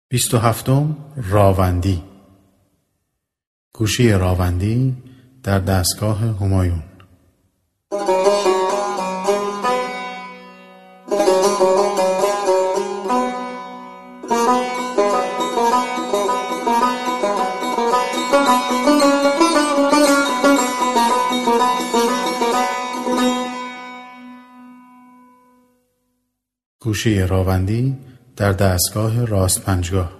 27. راوندی. گوشه راوندی در دستگاه همایون. گوشه راوندی در دستگاه راست پنجگاه.